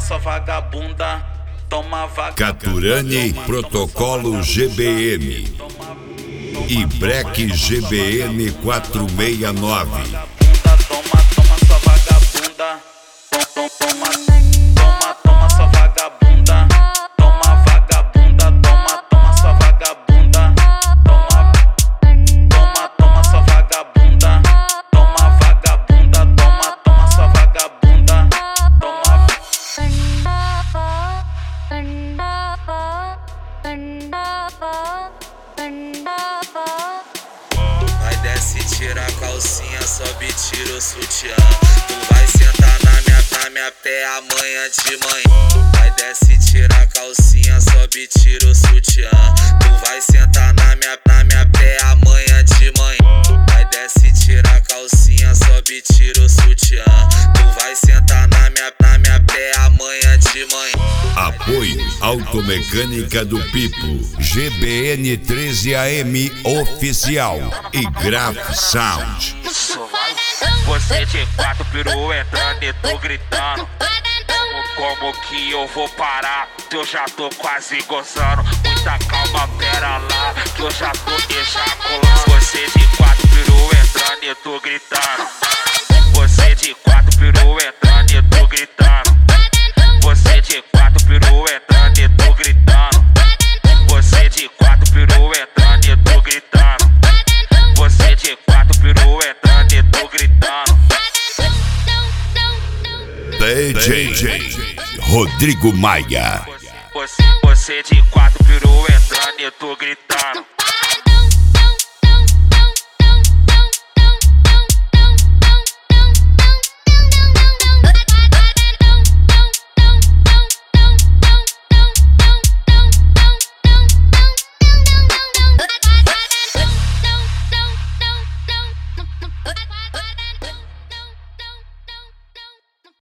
sua vagabunda. Toma vagabunda. Caturani Protocolo GBM e Break GBM 469. Toma sua vagabunda. Toma sua vagabunda. Toma vagabunda, toma sua vagabunda. Toma sua vagabunda. Toma vagabunda, toma sua vagabunda. Vai desce, tira a calcinha, sobe, tira o sutiã. Tu vai sentar na minha pé amanhã de manhã. Vai desce, tira a calcinha, sobe, tira o sutiã. Tu vai sentar na minha pé amanhã de manhã. Vai desce, tira a calcinha, sobe, tira o sutiã. Tu vai sentar na minha pé amanhã de manhã. Apoio Automecânica do Pipo, GBN 13AM Oficial e Graf Sound. Você de quatro peru entrando e tô gritando. Como que eu vou parar? Que eu já tô quase gozando. Muita calma, pera lá, que eu já tô ejaculando. Você de quatro peru entrando e tô gritando. Você de quatro peru entrando e tô gritando. Você de quatro peru entrando e tô gritando. Você de quatro peru entrando e tô gritando. Você de quatro peru entrando e tô gritando. DJ Rodrigo Maia. Você de quatro peru entrando e tô gritando.